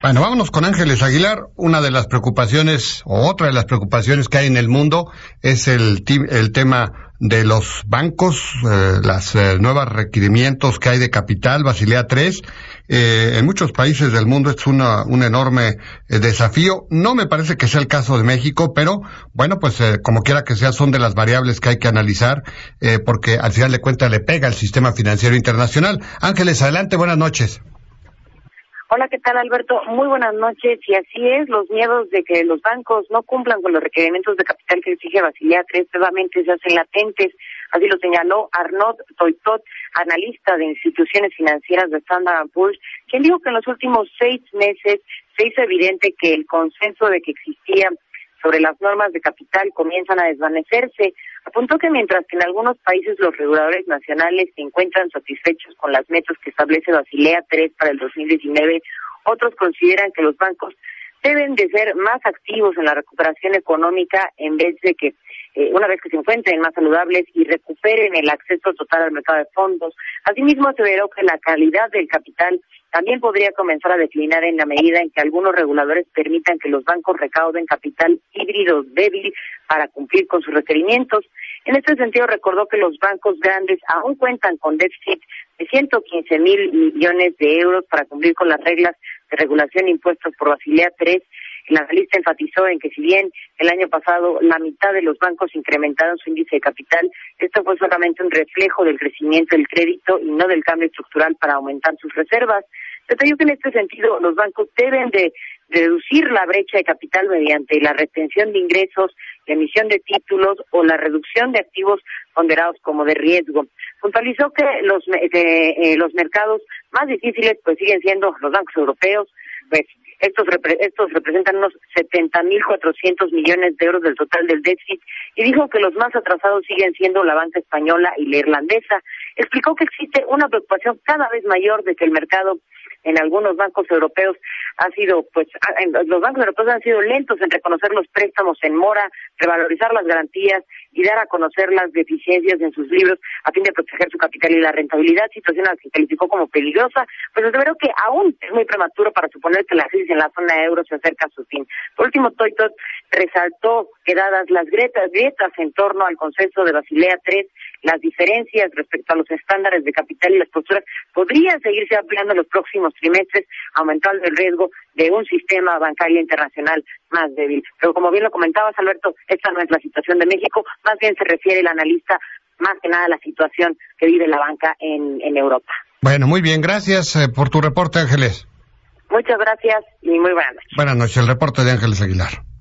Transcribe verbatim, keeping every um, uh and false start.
Bueno, vámonos con Ángeles Aguilar. Una de las preocupaciones, o otra de las preocupaciones que hay en el mundo es el, el tema de los bancos, eh, las eh, nuevos requerimientos que hay de capital, Basilea tres. Eh, en muchos países del mundo es una, un enorme eh, desafío. No me parece que sea el caso de México, pero bueno, pues eh, como quiera que sea, son de las variables que hay que analizar, eh, porque al final de cuentas le pega al sistema financiero internacional. Ángeles, adelante, buenas noches. Hola, ¿qué tal, Alberto? Muy buenas noches. Y así es, los miedos de que los bancos no cumplan con los requerimientos de capital que exige Basilea tres nuevamente se hacen latentes. Así lo señaló Arnaud Toitot, analista de instituciones financieras de Standard and Poor's, quien dijo que en los últimos seis meses se hizo evidente que el consenso de que existía sobre las normas de capital comienzan a desvanecerse. Apuntó que mientras que en algunos países los reguladores nacionales se encuentran satisfechos con las metas que establece Basilea tres para el dos mil diecinueve, otros consideran que los bancos deben de ser más activos en la recuperación económica en vez de que, eh, una vez que se encuentren más saludables y recuperen el acceso total al mercado de fondos. Asimismo, aseveró que la calidad del capital también podría comenzar a declinar en la medida en que algunos reguladores permitan que los bancos recauden capital híbrido débil para cumplir con sus requerimientos. En este sentido, recordó que los bancos grandes aún cuentan con déficit de ciento quince mil millones de euros para cumplir con las reglas de regulación impuestas por Basilea tres. El analista enfatizó en que si bien el año pasado la mitad de los bancos incrementaron su índice de capital, esto fue solamente un reflejo del crecimiento del crédito y no del cambio estructural para aumentar sus reservas. Detalló que en este sentido los bancos deben de reducir la brecha de capital mediante la retención de ingresos, la emisión de títulos o la reducción de activos ponderados como de riesgo. Puntualizó que los que, eh, los mercados más difíciles pues siguen siendo los bancos europeos, pues estos repre- estos representan unos setenta mil cuatrocientos millones de euros del total del déficit, y dijo que los más atrasados siguen siendo la banca española y la irlandesa. Explicó que existe una preocupación cada vez mayor de que el mercado en algunos bancos europeos ha sido, pues, los bancos europeos han sido lentos en reconocer los préstamos en mora, revalorizar las garantías y dar a conocer las deficiencias en sus libros a fin de proteger su capital y la rentabilidad, situación a la que calificó como peligrosa. Pues aseveró que aún es muy prematuro para suponer que la crisis en la zona euro se acerca a su fin. Por último, Toitot resaltó que dadas las grietas, grietas en torno al consenso de Basilea tres, las diferencias respecto a los estándares de capital y las posturas podrían seguirse ampliando en los próximos trimestres, aumentando el riesgo de un sistema bancario internacional más débil. Pero como bien lo comentabas, Alberto, esta no es la situación de México, más bien se refiere el analista más que nada a la situación que vive la banca en, en Europa. Bueno, muy bien, gracias eh, por tu reporte, Ángeles. Muchas gracias y muy buenas noches. Buenas noches, el reporte de Ángeles Aguilar.